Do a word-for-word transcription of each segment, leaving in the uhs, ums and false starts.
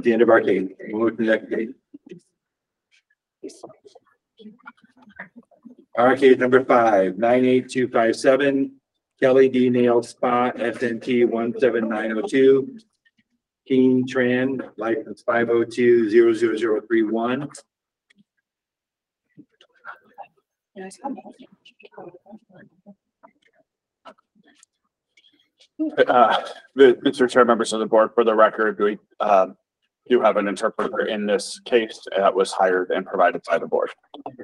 the end of our case. We'll move to the next case. Our case number five, nine eight two five seven, Kelly D Nail Spa, S N T one seven nine oh two, Keen Tran, license five oh two zero zero zero three one. Uh, the, Mister Chair, members of the board, for the record, we um, do have an interpreter in this case that was hired and provided by the board.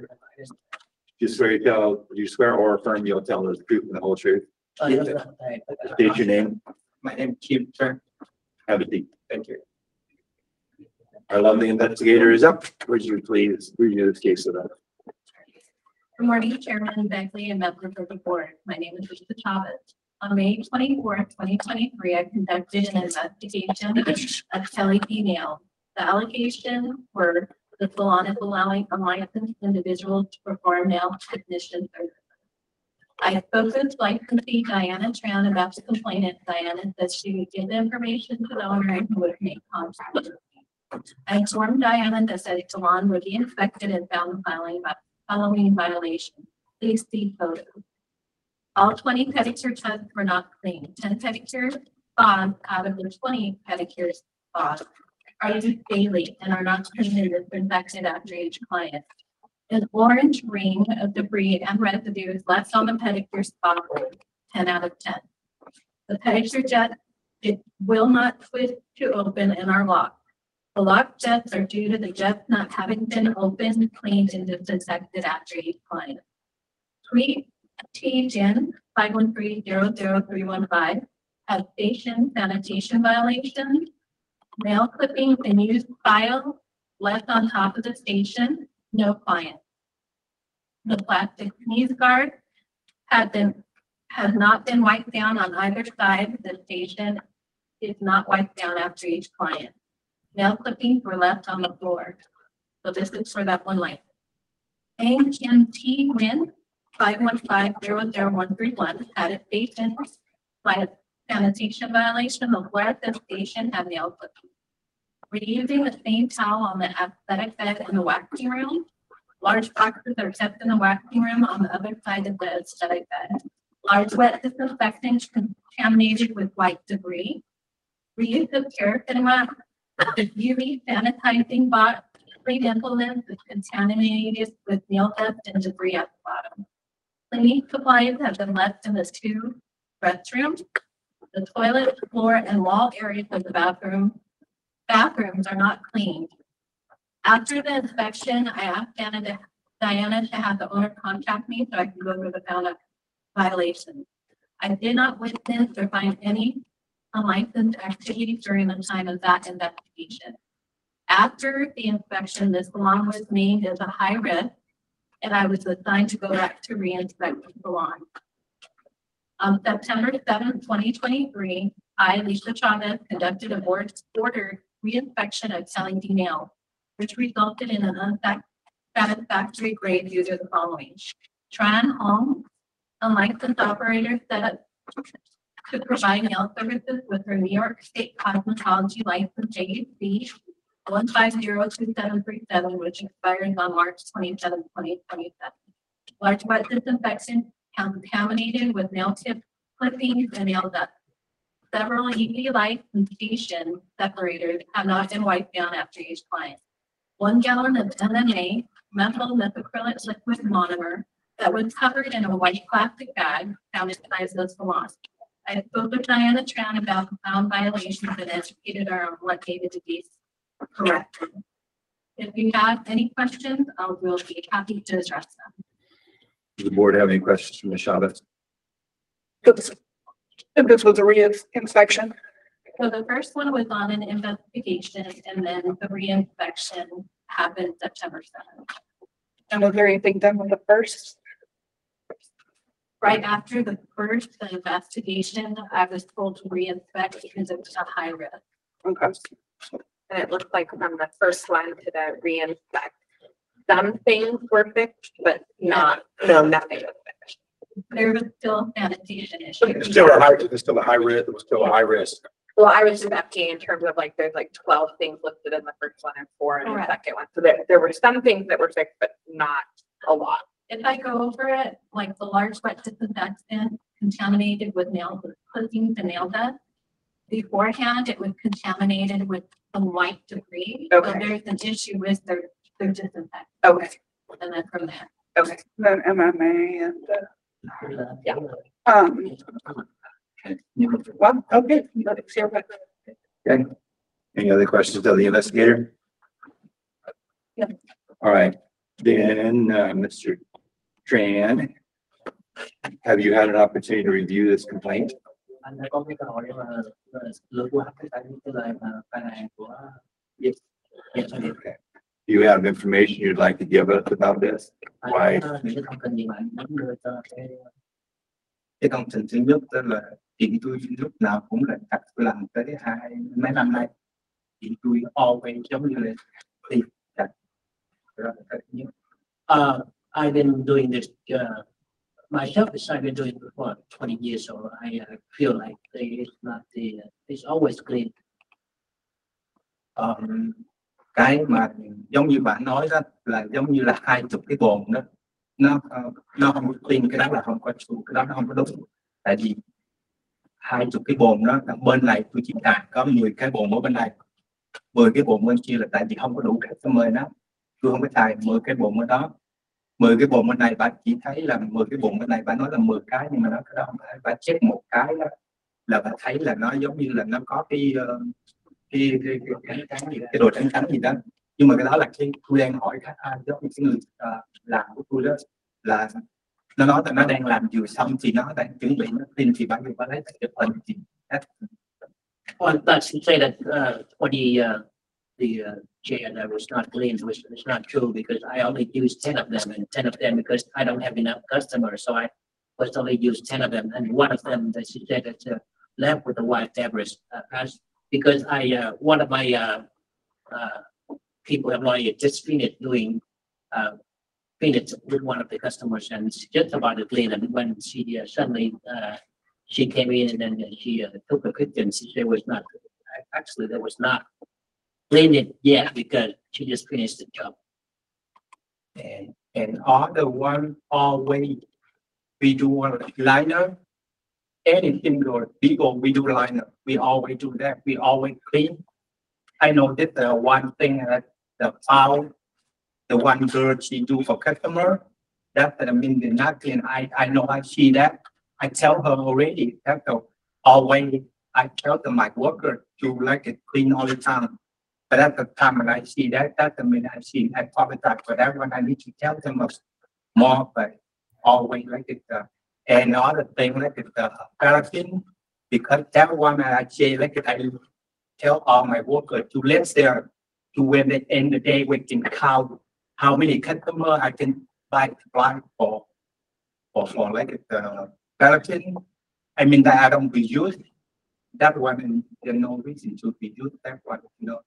You swear to tell, you swear or affirm you'll tell the truth and the whole truth? Oh, yes, sir. State your name. My name is Keith, sir. Have a seat. Thank you. Our lovely investigator is up. Would you please review this case with us? Good morning, Chairman Beckley and members of the board. My name is Lisa Chavez. On May twenty-fourth, twenty twenty-three, I conducted an investigation of Kelly D Nail. The allegations were the salon is allowing unlicensed individuals to perform nail technician services. I spoke with licensee Diana Tran about the complainant. Diana said she would give the information to the owner and who would make contact. I informed Diana that the salon would be inspected and found filing following violation. Please see photos. All twenty pedicure tests were not clean. ten pedicure spas out of the twenty pedicure spas are used daily and are not cleaned and disinfected after each client. An orange ring of debris and residue is left on the pedicure spa board, ten out of ten. The pedicure jet, it will not twist to open and are locked. The locked jets are due to the jets not having been opened, cleaned, and disinfected after each client. Tweet T Jen five one three zero zero three one five has station sanitation violations, nail clippings and used files left on top of the station, no client. The plastic sneeze guard had been has not been wiped down on either side. The station is not wiped down after each client. Nail clippings were left on the floor. So this is for that one line. Ang Kim T Win five one five zero zero one three one had a station by sanitation violation. The floor at the station had nail clippings. We're using the same towel on the aesthetic bed in the waxing room. Large boxes are kept in the waxing room on the other side of the aesthetic bed. Large wet disinfectant contaminated with white debris. Reuse of paraffin wax, U V sanitizing box, clean implements is contaminated with nail dust and debris at the bottom. Cleaning supplies have been left in the two restrooms. The toilet, floor, and wall areas of the bathroom bathrooms are not cleaned. After the inspection, I asked Diana to, Diana to have the owner contact me so I can go over the found out violations. I did not witness or find any unlicensed activities during the time of that investigation. After the inspection, this salon was named as a high risk, and I was assigned to go back to re-inspect the salon. On September seventh, twenty twenty-three, I, Lisa Chavez, conducted a board ordered re-inspection of Kelly D Nail, which resulted in an unsatisfactory grade due to the following. Tran Hong, a licensed operator set up to provide nail services with her New York State Cosmetology License J C one five zero two seven three seven, which expires on March twenty-seventh, twenty twenty-seven. Large wet disinfection contaminated with nail tip clippings and nail dust. Several E V lights and station separators have not been wiped down after each client. One gallon of M M A, methyl methacrylate liquid monomer, that was covered in a white plastic bag found inside the salon. I spoke with Diana Tran about the found violations and educated her on what needed to be corrected. If you have any questions, I will be happy to address them. Does the board have any questions from Miz Chavez? And this was a re-inspection. So the first one was on an investigation, and then the re-inspection happened September seventh. And was there anything done with the first? Right after the first investigation, I was told to re-inspect because it was a high risk. Okay. And it looked like from the first one to the re-inspect, some things were fixed, but not, no, nothing was fixed. There was still sanitation It's issues. still a high, it's still a high risk, it was still a high risk. Well, I was just asking in terms of like, there's like twelve things listed in the first one and four in the Correct. second one. So there, there were some things that were fixed, but not a lot. If I go over it, like the large wet disinfectant contaminated with nail, clippings and nail dust. Beforehand, it was contaminated with some white debris. So Okay. there's an issue with their, their disinfectant. Okay, And then from there. okay. Then M M A and, uh, Yeah. um, well, okay, let's hear what. Okay. Any other questions of the investigator? No. All right, then, uh, Mister Tran, have you had an opportunity to review this complaint? Anh đã có cái câu hỏi mà lượt qua cái tại cái lời mà phàn nàn của Việt Việt Doanh nghiệp. Do you have information you'd like to give us about this? Anh Why? có những cái thông tin gì mà anh muốn đưa cho cái Cái công trình thứ nhất đó là điện tôi lúc nào cũng là đặt làm tới hai mấy năm nay, điện tôi always giống như là đi đặt. Đó là cái thứ nhất. Uh, I've been doing this uh, myself. I've been doing it for twenty years, so I uh, feel like it's not the it's always clean. Ờ, cái mà giống như bạn nói đó là giống như là hai chục cái bồn đó, nó ờ, nó không có tin, cái đó là không có chủ, cái đó nó không có đúng. Tại vì hai chục cái bồn đó, bên này tôi chỉ đạt có mười cái bồn ở bên này, mười cái bồn bên kia là tại vì không có đủ customer đó, tôi không có xài mười cái bồn ở đó. Mười cái bồn bên này bạn chỉ thấy là mười cái bồn bên này, bạn nói là mười cái nhưng mà nó cái đó không phải, bạn check một cái đó là bạn thấy là nó giống như là nó có cái uh, cái cái cái, cái, cái, cái đồ trắng trắng gì đó. Nhưng mà cái đó là cái tôi đang hỏi khách à, giống như cái người uh, làm của tôi đó, là nó nói là nó đang làm vừa xong thì nó đang chuẩn bị nó tin thì bạn phải lấy cái phần gì đó. Well, that's to say that uh, twenty uh, the uh, chair that was not clean, which is not true because I only used ten of them and ten of them because I don't have enough customers, so I was only used ten of them, and one of them that she said that uh, left with the white debris uh, as because I uh, one of my uh, uh, people employee just finished doing uh, finished with one of the customers and it's just about to clean, and when she uh, suddenly uh, she came in and then she uh, took a picture and she said it was not actually there was not cleaned it yet because she just finished the job. And and all the one always we do a liner, anything or people we do liner, we always do that, we always clean. I know that the one thing that the foul, the one girl she do for customer, that I mean the not clean. I I know I see that. I tell her already that the always I tell the my worker to like it clean all the time. But at the time when I see that, that the minute I see, I apologize for that when I need to tell them more, but always like it. Uh, and the other thing like it, uh, paraffin, because that one I say like it, I tell all my workers to let their, to when they end the day we can count how many customer I can buy supply for, for, for like it, uh, paraffin. I mean that I don't reuse that one, and there's no reason to reuse that one, you know.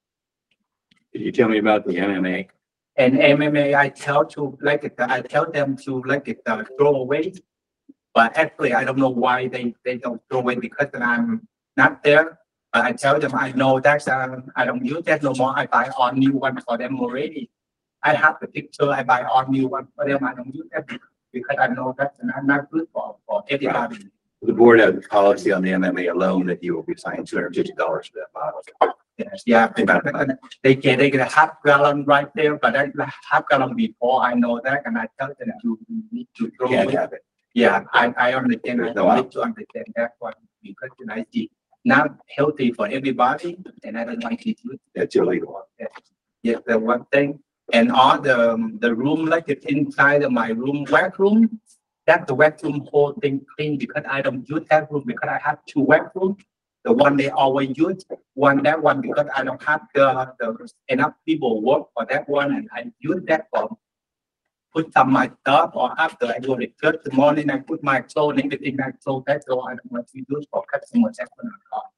Could you tell me about the M M A? And M M A, I tell to like it, I tell them to like it, uh, throw away. But actually, I don't know why they, they don't throw away because I'm not there. But I tell them I know that uh, I don't use that no more. I buy all new one for them already. I have the picture. I buy all new one for them. I don't use that because I know that's not, not good for, for everybody. The board has a policy on the M M A alone that you will be assigned two hundred fifty dollars for that bottle. Yes, yeah, but they get they get a half gallon right there, but that half gallon before I know that, and I tell them to need to throw Can't away. have it. Yeah, I I understand. I There's no need to understand that one because I see not healthy for everybody, and I don't like it. That's illegal. Yes, the one thing, and all the um, the room like it inside of my room, work room, that the work room whole thing clean because I don't use that room because I have two work rooms. The one they always use, one that one because I don't have the, the enough people work for that one, and I use that for put some my stuff, or after I go to church in the morning, I put my clothes, everything I clothes that so I don't want to use for customers that one.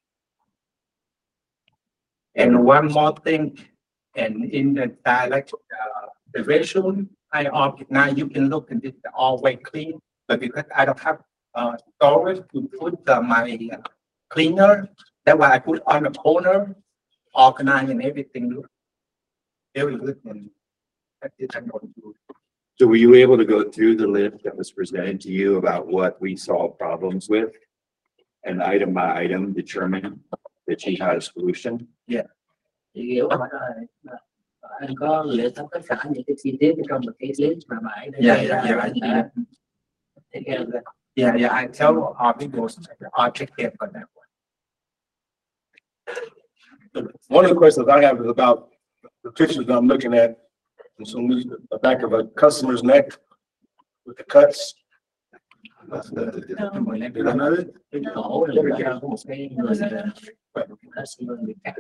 And one more thing, and in the dialect, uh, the restroom, I opt now you can look at it always clean, but because I don't have uh storage to put uh, my uh, cleaner, That's why I put on the corner, organize and everything look very good and that is I'm going to do. So were you able to go through the list that was presented to you about what we saw problems with? And item by item determine that you had a solution? Thì hiểu rồi là anh có lựa tất cả những cái chi tiết trong một cái list mà mãi để Yeah, gây yeah, ra yeah, những yeah. cái cái Yeah, yeah, I tell our people, I'll take care of that one. One of the questions I have is about the pictures I'm looking at. And so we, the back of a customer's neck with the cuts. That's the- Did I know it? cái cổ là cái cho một cái người là customer bị cắt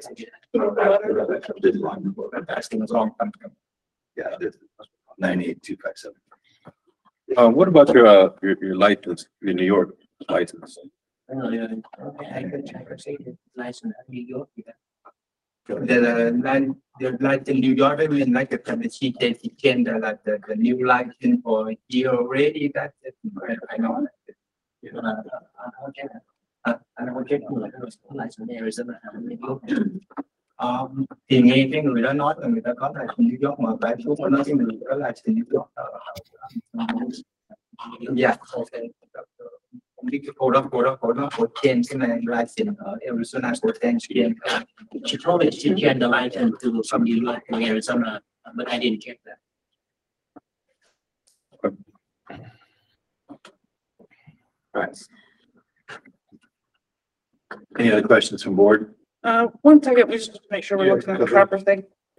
Asking us all. Yeah, this nine eight two five seven. Uh, what about your, uh, your, your license, your New York license? cái người ai có ai có xây license ở New York gì đó. The line, the light in New York, I mean, like the she said she changed the, like the, the new license for a year already, that, I, I know. Nhưng mà anh không check à anh không check người đó có license Arizona ở New York. Um, thì nghe cái người đó nói là người ta có license New York mà phải xuống mà nói cái người đó là license New York. Yeah, okay. Cái cô đó, cô đó, cô đó, cô change cái này license ở Arizona, cô change again. She told me she changed the license to from New York to Arizona, but I didn't check that. All right. Any other questions from board? Uh, one second, we just make sure we're looking at the proper thing.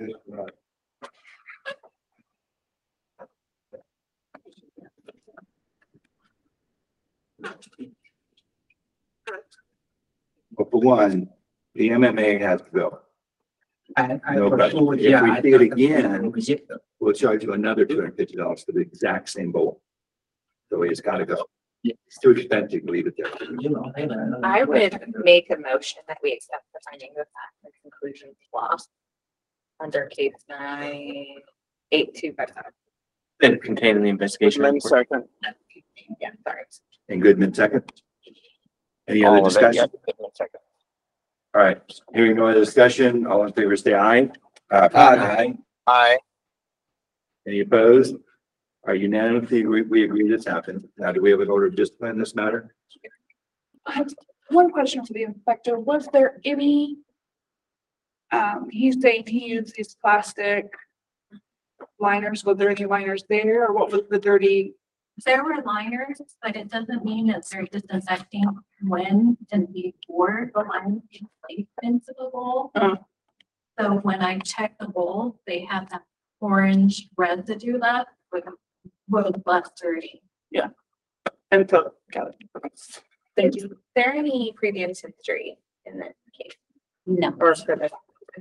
Well, for one, the M M A has to go. I, I. No question. told- If yeah, we I- see it I- again- Yeah. We'll charge you another two hundred fifty dollars for the exact same bowl. So it's gotta go. It's too expensive to leave it there. You know, thấy là nó- I would make a motion that we accept the finding of fact and conclusion law under case nine, eight, two, five, seven. And contained in the investigation Then report. second. Yeah, sorry. And Goodman second. Any All other of it, discussion? yep, one second. All right, hearing no other discussion, all in favor, say aye. Aye. Aye. Any opposed? Are unanimously, we, we agree this happened. Now, do we have an order of discipline in this matter? I have one question for the inspector. Was there any? Um, he's saying he used these plastic liners. Was there any liners there or what was the dirty? There were liners, but it doesn't mean that they're disinfecting when and before the liner is placed into the bowl. Uh. So when I check the bowl, they have that orange residue left with was less dirty. And so, got it. Thank you. Is there any previous history in this case No. or for this?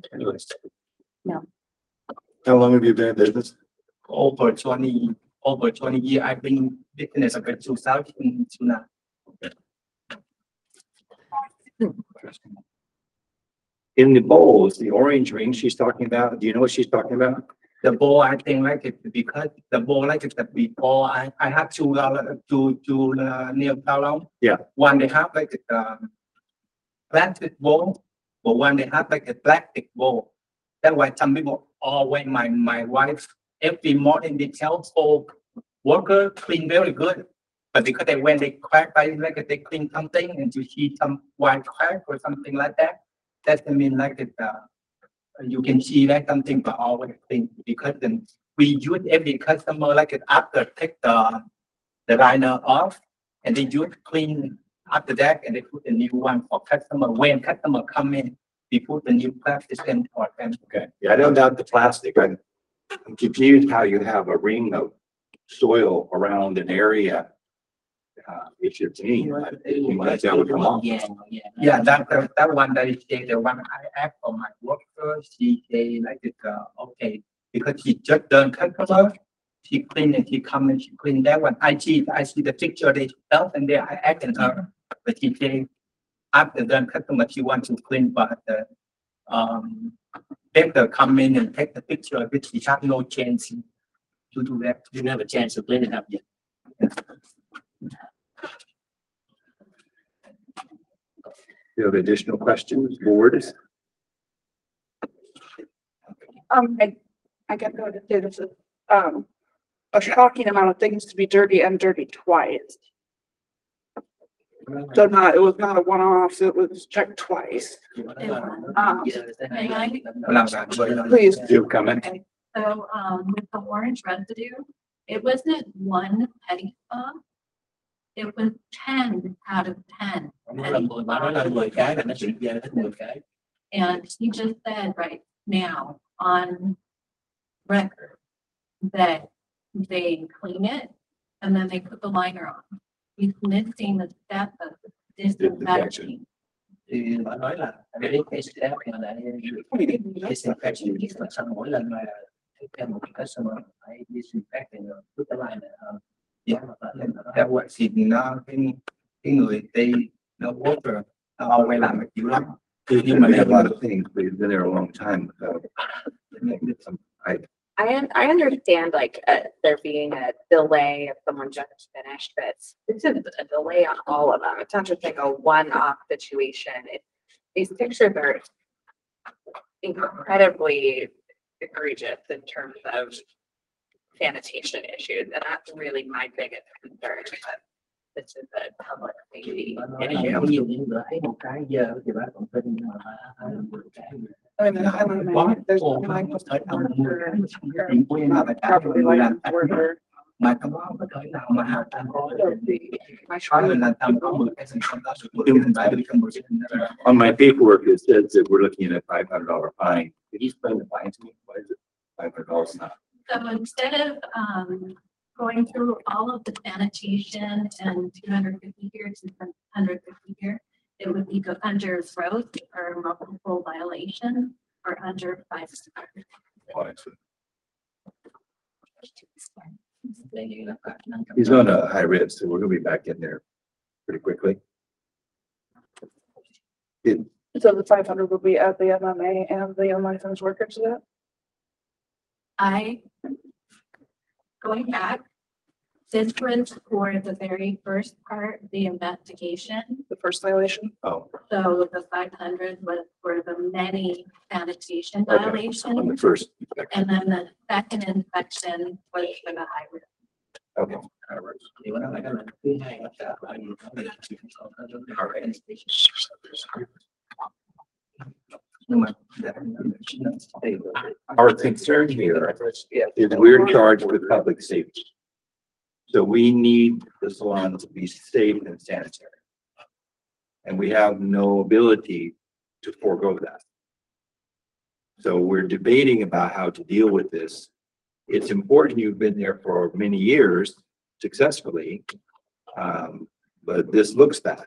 How long have you been in business? Over twenty, over twenty year, I've been business of two thousand to now. In the bowls, the orange ring she's talking about, do you know what she's talking about? The bowl, I think like it because the bowl like it that before I, I have two, uh, two, two, uh, near Palong. Yeah. One they have like a, um, plastic bowl, but one they have like a plastic bowl. That's why some people always, my, my wife, every morning they tell, oh, worker clean very good. But because they, when they crack, I like they clean something and you see some white crack or something like that. That mean like it, uh, you can see that something but always clean because then we use every customer like it after take the, the liner off and they use clean after that and they put a new one for customer. When customer come in, we put the new plastic in for them. Okay, yeah, I don't doubt the plastic. I'm I'm confused how you have a ring of soil around an area. Uh, it should mean, that that would come off. Yeah, yeah. Yeah, that, that, that one that is the the one I asked for my worker, she say like it, uh, okay, because she just done customer. She clean and she come and she clean that one. I see, I see the picture they felt and there I asked her, but she say after done customer, she wants to clean, but the, um, better come in and take the picture, but she have no chance to do that. You didn't have a chance to clean it up yet. you have additional questions, boards? Um, I, I get that it is, um, a shocking amount of things to be dirty and dirty twice. So not, it was not a one-off, it was checked twice. Um, Please. Do you have a comment? Okay, so, um, with the orange residue, it wasn't one petty spot. It was ten out of ten. Nó là mười mà nó là mười cái là nó chỉ về hết mười cái. And he just said right now on record that they clean it and then they put the liner on. He's missing the step of disinfecting. Thì bà nói là cái cái step mà lại disinfection là sau mỗi lần mà theo một customer phải disinfect and put the liner on. Yeah, that what thì nó cái cái người tây nó water nó ao quay làm chịu lắm. Nhưng mà a lot of things, we've been there a long time. So, I, I, un- I understand like uh, there being a delay if someone just finished, but this is a delay on all of them. It's not just like a one-off situation. It, these pictures are incredibly egregious in terms of sanitation issues, and that's really my biggest concern. But this is a public safety Bà nói là issue. có nhiều những người thấy một cái giờ thì bà còn tin nhưng mà bà thấy mười cái. I mean, the Highland Man, there's nine plus Thời one ông mua for cái chuyện của em là phải trả property người làm line tách order. mà không có thời nào mà hạ tầng có So the, my có người shop, làm tầm có mười cái sản phẩm đó sự kiện hiện tại bị không được on my paperwork, it says that we're looking at a five hundred dollar fine. Could you explain the fine to me? Why is it five hundred dollars now? So instead of, um, going through all of the sanitation and two hundred fifty here to one hundred fifty here, it would be go under growth or multiple violation or under five. Why is it- Đề nghị là phạt năm trăm He's on a high risk, so we're gonna be back in there pretty quickly. It, so the five hundred will be at the M M A and the unlicensed workers, is that? I, going back, this was for the very first part, the investigation. The first violation? oh, So the five hundred was for the many sanitation Okay. on the violations. first. And then the second inspection was for the high risk. Okay. thì bà nói là cái lần thứ hai nó trả lại một cái nhưng mà Our concern here is we're charged with public safety. So we need the salon to be safe and sanitary. And we have no ability to forego that. So we're debating about how to deal with this. It's important you've been there for many years successfully. Um, but this looks bad.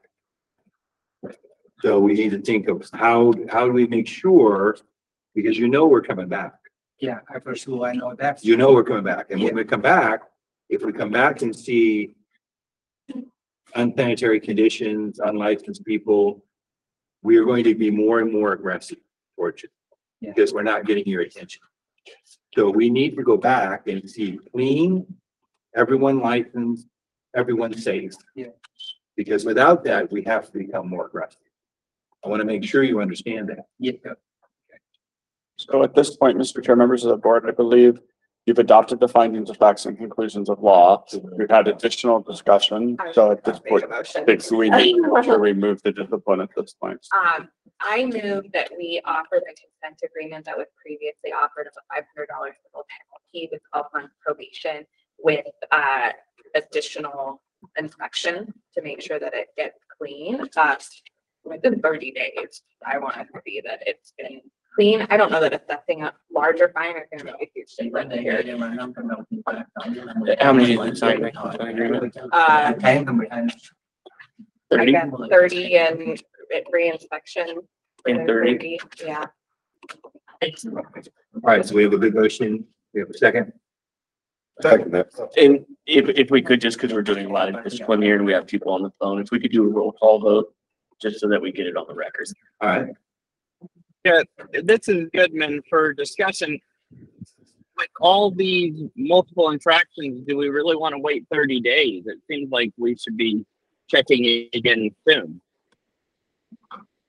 So we need to think of how, how do we make sure, because you know we're coming back. yeah I for sure I know that You know we're coming back. And when we come back, if we come back and see unsanitary conditions, unlicensed people, we are going to be more and more aggressive towards you. Yeah. Because we're not getting your attention. So we need to go back and see clean, everyone licensed, everyone safe. Yeah. Because without that, we have to become more aggressive. I want to make sure you understand that. yeah. So at this point, Mister Chair, members of the board, I believe you've adopted the findings of facts and conclusions of law. We've had additional discussion, so at this Make point, a motion. I think we need to remove the discipline at this point. Um, I move that we offer the consent agreement that was previously offered of a five hundred dollar civil penalty with twelve month probation with, uh, additional inspection to make sure that it gets clean. Uh, within thirty days, I want it to be that it's been clean. I don't know that assessing a larger fine is gonna make a huge thì vấn difference đề here. này mà năm trăm đồng thì phạt tổng là mười How many is inside the consent agreement? Uh, tháng là mười hai I Thirty? guess thirty and re-inspection. And within thirty? Yeah. All right, so we have a good motion. We have a second. Second that. And if, if we could, just because we're doing a lot of discipline here and we have people on the phone, if we could do a roll call vote, just so that we get it on the record. All right. Yeah, this is Goodman for discussion. With all these multiple infractions, do we really want to wait thirty days? It seems like we should be checking it again soon.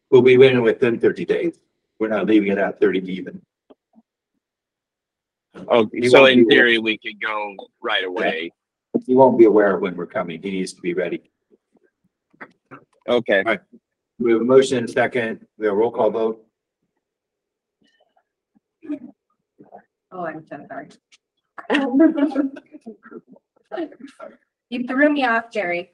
We'll be waiting within thirty days. We're not leaving it at thirty even. Oh, He so won't in be- theory, we could go right away. He won't be aware of when we're coming. He needs to be ready. Okay. We have a motion and a second. We have a roll call vote. Oh, I'm so sorry. You threw me off, Jerry.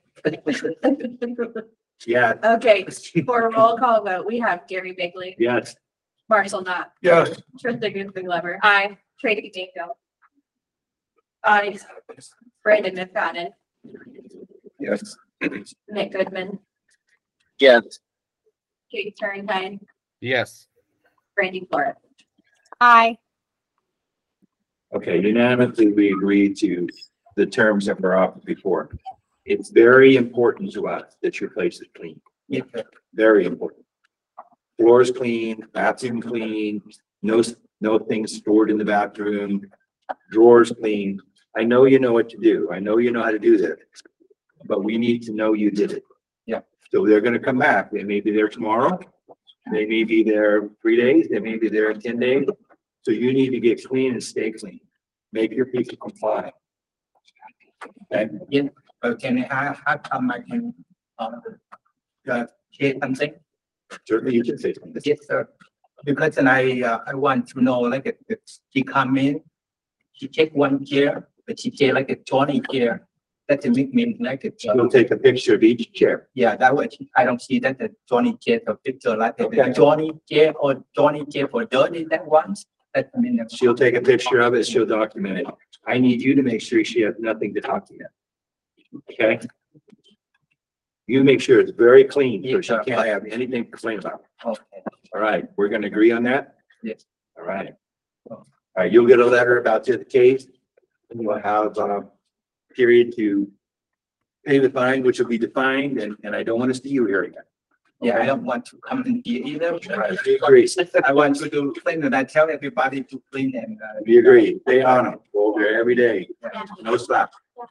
Yeah, Okay, for a roll call vote, we have Gary Bigley, yes. Marshall Knott, Yes. Trista Guzman Glover, Aye. Tracy Danko. Aye. Brandon McFadden, Yes. Nick Goodman, Yes. Kate Turrentine, Yes. Brandy Flores. Aye. Okay, unanimously, we agree to the terms that were offered before. It's very important to us that your place is clean. Yes, sir. Very important. Floors clean, bathroom clean, no, no things stored in the bathroom, drawers clean. I know you know what to do. I know you know how to do that. But we need to know you did it. Yeah. So they're gonna come back. They may be there tomorrow. They may be there three days. They may be there in ten days. So you need to get clean and stay clean. Make your people comply. Okay? Yes, but can I have, have come I can, uh, uh, say something? Certainly you can say something. Yes, sir. Because then I, uh, I want to know, like, if if she come in, she take one chair, but she take like a Johnny chair. That to make me like it. We'll take a picture of each chair. Yeah, that way I don't see that the Johnny chair, the picture like the Okay. Johnny chair or Johnny chair for dirty that ones. That I mean. She'll take a picture of it. She'll document it. I need you to make sure she has nothing to document. Okay? You make sure it's very clean, so she can't have anything to complain about. Okay. All right, we're gonna agree on that? Yes. All right. All right, you'll get a letter about the case. And you'll have a period to pay the fine, which will be defined, and, and I don't want to see you here again. Yeah, I don't want to come in here either. All right, we agree. I want to do clean and I tell everybody to clean and. uh, We agree. Stay on it. Go over there every day. No slack.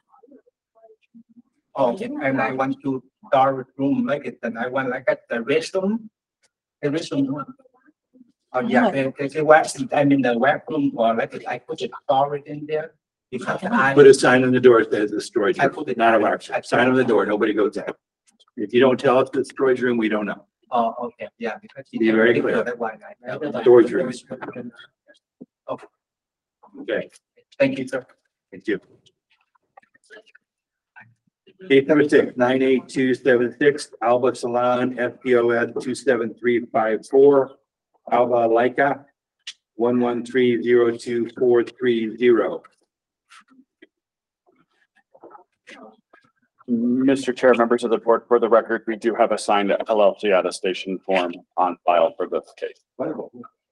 Oh, and I want to store room like it, and I want like at the restroom. The restroom. Oh, yeah, the, the, the wax, I mean, the wax room or like it, I put it storage in there. Because I. Put a sign on the door that says the storage I room, put it- not a lounge. Sign on the door. Nobody goes there. If you don't tell us the storage room, we don't know. Oh, okay, yeah, because. she Be very never clear. did that one, I- Storage room. Okay, Thank you, sir. thank you. Case number six, nine eight two seven six, Alba Salon, F P O S two seven three five four, Alba Leica, one one three zero two four three zero. Mister Chair, members of the board, for the record, we do have a signed L L C attestation form on file for this case. Wonderful.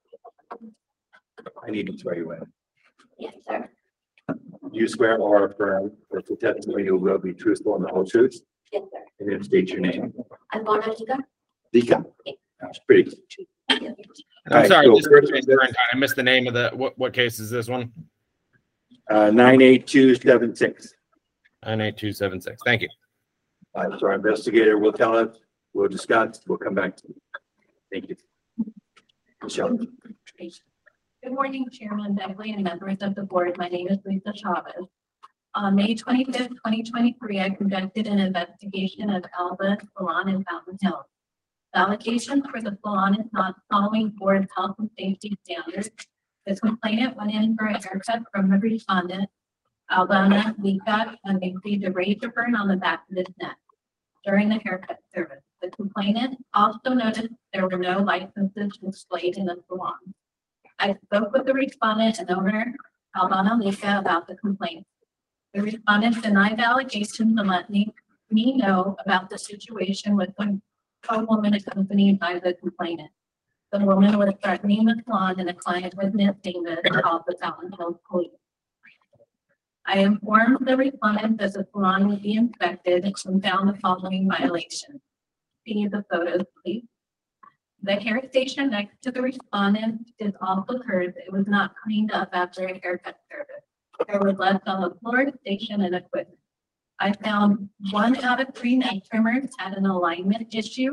I need to swear you in. Yes, sir. You swear or affirm that the testimony you will be truthful and the whole truth, Yes, sir. and then state your name. I'm Bona Liga. Lika. That's pretty. I'm Alright, sorry, so Mister first- Turrentine, I missed the name of the, what, what case is this one? Uh, nine eight two seven six. nine eight two seven six. Thank you. Uh, so our investigator will tell us, we'll discuss, we'll come back to you. Thank you. Michelle. Good morning, Chairman Beckley and members of the board. My name is Lisa Chavez. On May twenty-fifth, twenty twenty-three, I conducted an investigation of Alba Salon in Fountain Hills. The allegations for the salon is not following board health and safety standards. The complainant went in for a haircut from the respondent, Albana Lika, and received a razor burn on the back of his neck during the haircut service. The complainant also noticed there were no licenses displayed in the salon. I spoke with the respondent and owner, Albana Lika, about the complaint. The respondent denied the allegations and let me, me know about the situation with the a woman accompanied by the complainant. The woman was threatening the salon and a client witnessing this called the Fountain Hills Police. I informed the respondent that the salon would be inspected and found the following violations. See the photos, please. The hair station next to the respondent is also hers. It was not cleaned up after a haircut service. There was left on the floor, station, and equipment. I found one out of three neck trimmers had an alignment issue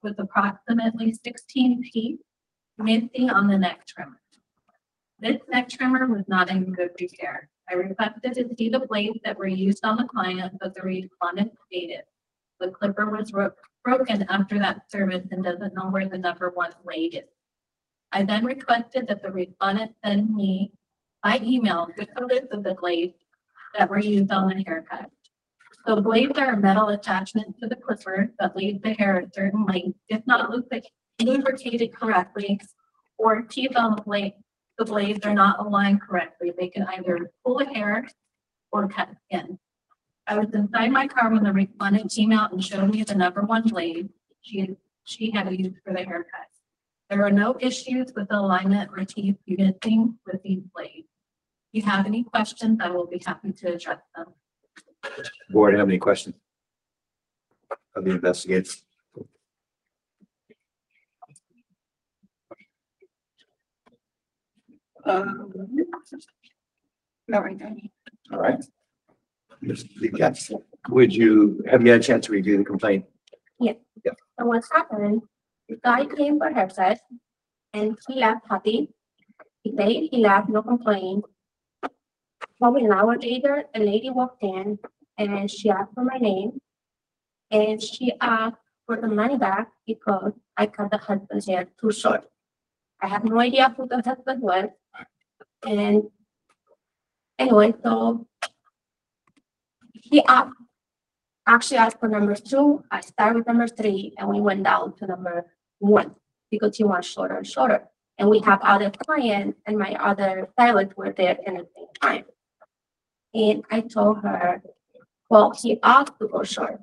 with approximately sixteen teeth missing on the neck trimmer. This neck trimmer was not in good repair. I requested to see the blades that were used on the client, but the respondent stated the clipper was ro- broken after that service and doesn't know where the number one blade is. I then requested that the respondent send me by email with a list of the blades that were used on the haircut. The blades are a metal attachment to the clipper that leaves the hair a certain length, if not lubric- lubricated correctly, or teeth on the blade. The blades are not aligned correctly. They can either pull the hair or cut skin. I was inside my car when the respondent came out and showed me the number one blade she, she had used for the haircut. There were no issues with the alignment or teeth missing with these blades. If you have any questions, I will be happy to address them. Board, have any questions of the investigators? Um, no, right now. All right. Mister Yes. Would you, have you had a chance to review the complaint? So what's happened? The guy came for haircut and he left happy. He paid, he left, no complaint. Probably an hour later, a lady walked in and she asked for my name. And she asked for the money back because I cut the husband's hair too short. I have no idea who the husband was. And anyway, so he asked, actually asked for number two. I started with number three and we went down to number one because he wants shorter and shorter. And we have other clients and my other stylist were there in the same time. And I told her, well, he asked to go short.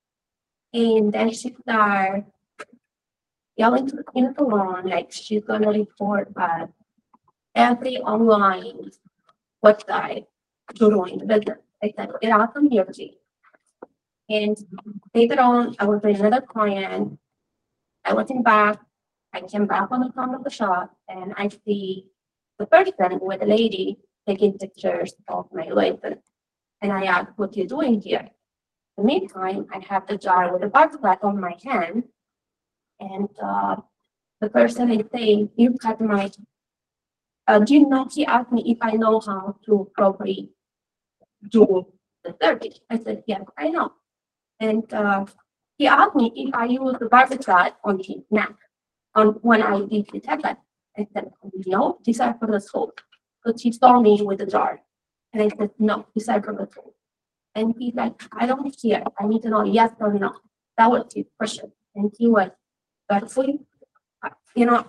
And then she started yelling to the queen of the lawn, like she's gonna report us every online website to ruin the business. I said, get out from here, please. And later on, I was with another client. I wasn't back. I came back on the front of the shop and I see the person with the lady taking pictures of my license. And I asked, what are you doing here? In the meantime, I have the jar with the bark flat on my hand. And uh, the person is saying, you cut my, uh, do you know, he asked me if I know how to properly do the service. I said, yes, I know. And uh, he asked me if I use the barber shot on his neck on when I did the haircut. I said, no, these are for the soul. Because he saw me with the jar. And I said, no, these are for the soul. And he's like, I don't care. I need to know yes or no. That was his question. And he was actually, you know,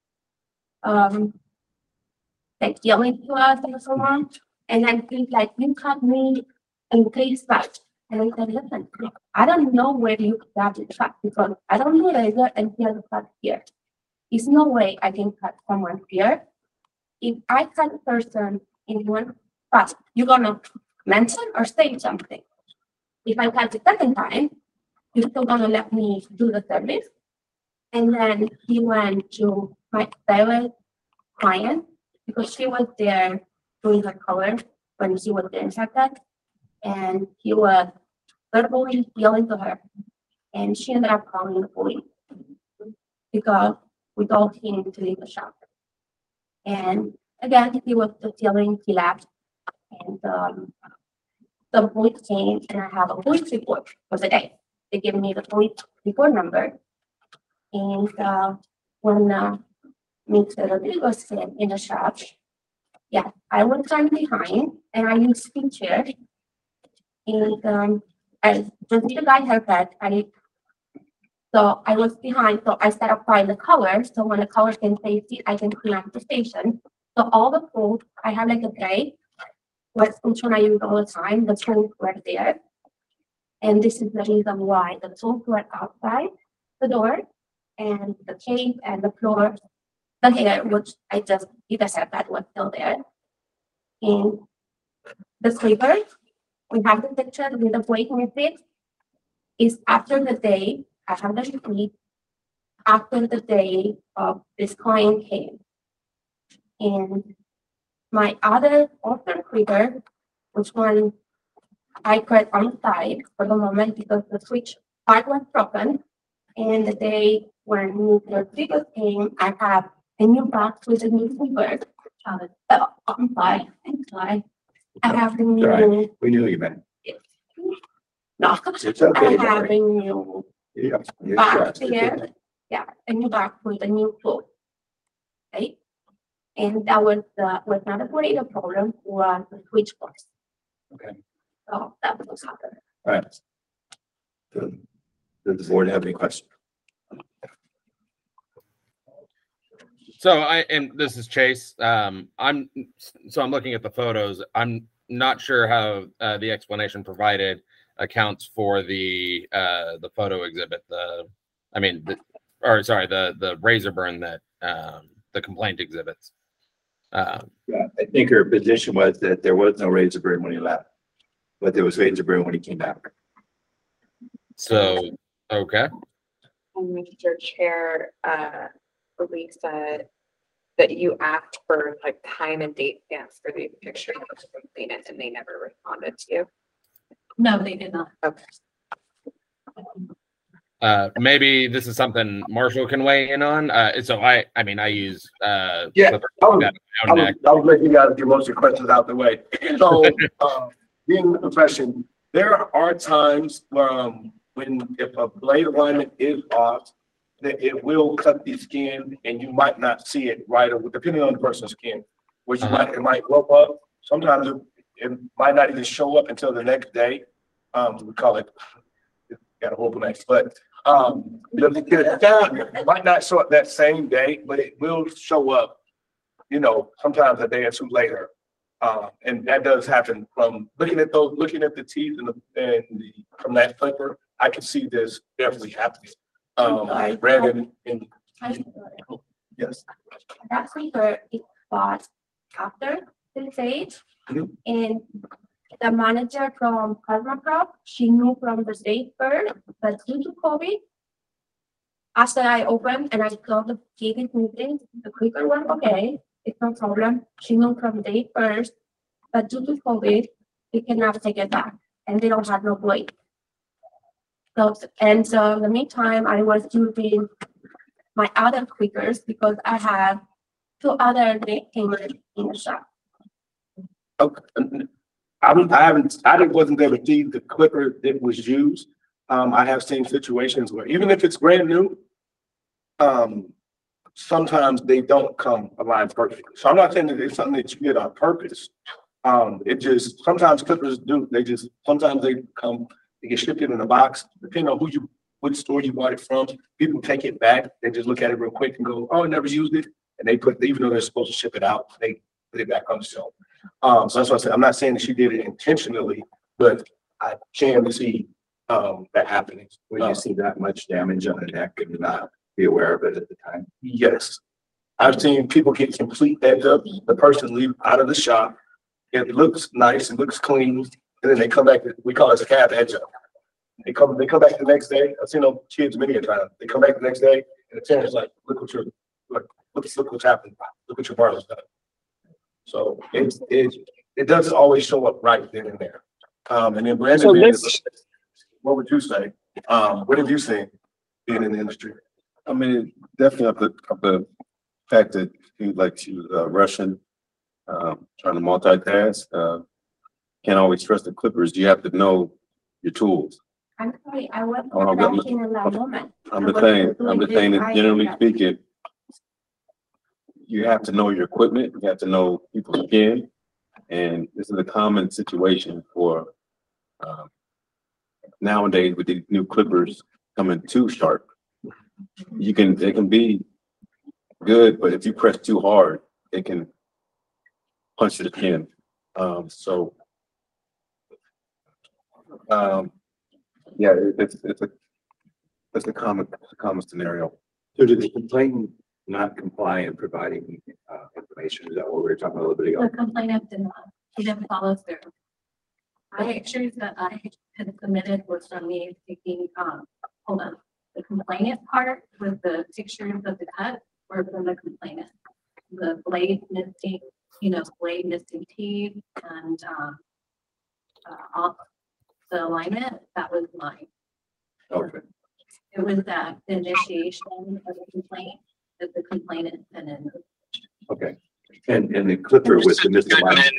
um, like yelling to us and so on. And then he's like, you cut me in case that. And I said, listen, I don't know where you got the cut because I don't know laser and he has a cut here. There's no way I can cut someone here. If I cut a person in one spot, you're gonna mention or say something. If I cut the second time, you're still gonna let me do the service. And then he went to my stylist client because she was there doing her color when she was doing haircut. And he was verbally yelling to her. And she ended up calling the police because we told him to leave the shop. And again, he was just yelling, he left. And um, the police came and I have a police report for the day. They gave me the police report number. And uh, when uh, Mister Rodrigo said in the shop, yeah, I was standing behind and I used feature. And um, I just did a guy haircut. I so I was behind, so I set applying the color. So when the color can face it, I can clean up the station. So all the food, I have like a tray, what function I use all the time. The tools were there, and this is the reason why the tools were outside the door, and the cake and the floor, the hair, which I just did a haircut, was still there, and the sweeper. We have the picture with the plate message. Is after the day, I have the receipt, after the day of this client came. And my other author creeper, which one I put on the side for the moment because the switch part was broken And the day when the ticket came, I have a new box with a new paper. Uh, I'm sorry, I'm sorry. I have the new, Right. We knew you meant. no, It's I okay. don't have worry. a new Yeah. yeah, box sure. here. Yeah, a new box with a new flow. Right? And that was, uh, was not a burrito problem, was the switch box. Okay. So that was happened. All right. Does does the board have any questions? So I, and this is Chase. Um, I'm, so I'm looking at the photos. I'm not sure how uh, the explanation provided accounts for the, uh, the photo exhibit, the, I mean, the, or sorry, the, the razor burn that, um, the complaint exhibits. Um, Yeah, I think her position was that there was no razor burn when he left, but there was razor burn when he came back. so, okay. And Mister Chair, uh, Lee said that you asked for like time and date stamps for the picture of the complainant and they never responded to you. No, they did not. Okay. Uh, maybe this is something Marshall can weigh in on. Uh, so I, I mean, I use, uh, Yeah, Clipper I was, got I my own was, neck. I was letting you guys get most of your questions out the way. So, um, being in the profession, there are times where, um, when, if a blade alignment is off, that it will cut the skin and you might not see it right away, depending on the person's skin. Which you Uh-huh. might, it might blow up. Sometimes it, it might not even show up until the next day. Um, we call it, got a whole next, but, um, the, the down, it might not show up that same day, but it will show up, you know, sometimes a day or two later. Uh, and that does happen from looking at those, looking at the teeth and the, and the, from that clipper, I can see this definitely happening. Um, Brandon, and, yes. That paper it was after the stage, Mhm. and the manager from Cosmocrop, she knew from the state first, but due to COVID, after I opened and I saw the ticket meeting, the quicker one, okay, it's no problem. She knew from day first, but due to COVID, they cannot take it back, and they don't have no blade. So, and so in the meantime, I was using my other quickers because I have two other neck painters in the shop. Okay. I don't, I haven't, I didn't, wasn't there to see the clipper that was used. Um, I have seen situations where even if it's brand new, um, sometimes they don't come aligned perfectly. So I'm not saying that it's something that you did on purpose. Um, it just, sometimes clippers do, they just, sometimes they come, they get shipped in a box, depending on who you, which store you bought it from. People take it back, they just look at it real quick and go, oh, I never used it. And they put, even though they're supposed to ship it out, they put it back on the shelf. Um, so that's what I said. I'm not saying that she did it intentionally, but I can see, um, that happening. When you see that much damage on the neck and not be aware of it at the time. Yes. I've seen people get complete edge up, the person leave out of the shop. It looks nice, it looks clean, and then they come back, we call it a cab edge up. They come, they come back the next day. I've seen them kids many a time. They come back the next day and the tenant's like, look what you're, look, look, look what's happened. Look what your barber's done. So it, it, it doesn't always show up right then and there. Um, and then Brandon, So being- this- what would you say? Um, what have you seen being in the industry? I mean, definitely of the, of the fact that he like she was uh, Russian, um, trying to multitask, uh, can't always trust the clippers. You have to know your tools. I'm sorry, I was Oh, I'm- crashing in that moment. I'm I the was saying, doing I'm the this saying that right generally and- speaking, you have to know your equipment, you have to know people's skin. And this is a common situation for, um, nowadays with these new clippers coming too sharp. You can, they can be good, but if you press too hard, it can punch the skin. Um, so, um, yeah, it- it's, it's a, it's a common, it's a common scenario. So did the complainant not comply in providing, uh, information? Is that what we were talking about a little bit The ago? complainant did not, he didn't follow through. The pictures that I had submitted was from me taking, um, hold on, the complainant part with the pictures of the cut were from the complainant. The blade missing, you know, blade missing teeth and, um, uh, off the alignment, that was mine. Okay. It was that the initiation of the complaint, that the complainant and then. Okay. And, and the clipper was the misalignment.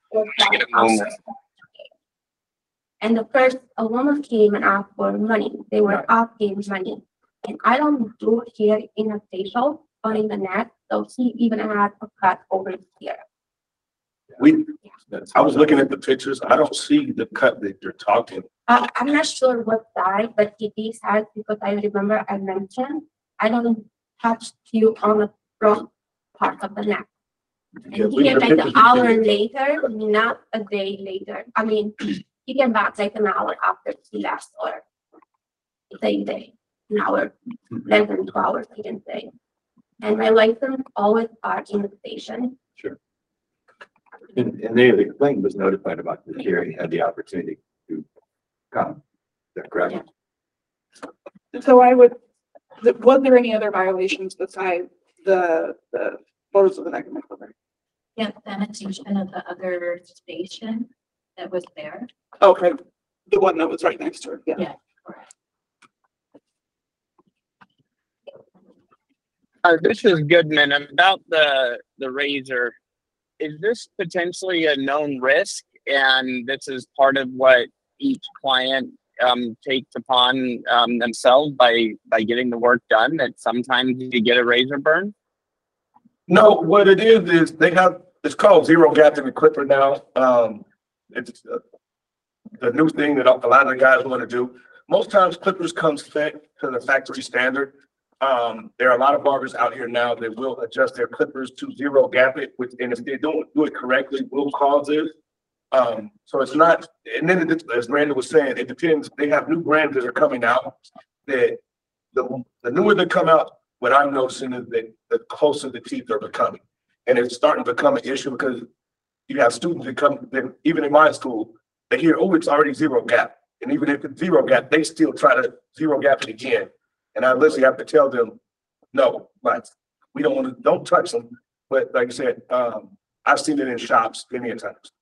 And the first, a woman came and asked for money. They were asking money. And I don't do it here in a facial or in the net. So she even had a cut over here. We, I was looking at the pictures. I don't see the cut that you're talking. Uh, I'm not sure what side, but it is hard because I remember I mentioned I don't touch you on the front part of the neck. Yeah, And we- he came the like an pictures you hour sent- later, not a day later. I mean, he came back like an hour after he left or same day, an hour, less than two hours, I can say. And my license always parked in the station. Sure. And, and they, the complaint was notified about the hearing, had the opportunity to come. Is that correct? So I would, th- was there any other violations besides the, the photos of the neck and clipper? Yeah, sanitation of the other station that was there. Okay, the one that was right next to her, yeah. Yeah, correct. Uh, this is Goodman. And about the, the razor, is this potentially a known risk? And this is part of what each client um, takes upon um, themselves by, by getting the work done, that sometimes you get a razor burn? No, what it is, is they have, it's called zero gap in the clipper now. Um, it's uh, the new thing that a lot of the guys want to do. Most times clippers comes fit to the factory standard. Um, there are a lot of barbers out here now that will adjust their clippers to zero gap it, which, and if they don't do it correctly, will cause it. Um, so it's not, and then it, as Brandon was saying, it depends. They have new brands that are coming out that the, the newer they come out, what I'm noticing is that the closer the teeth are becoming. And it's starting to become an issue because you have students that come, that even in my school, they hear, oh, it's already zero gap. And even if it's zero gap, they still try to zero gap it again. And I literally have to tell them, no, but we don't want to, don't touch them. But like I said, um, I've seen it in shops many a times.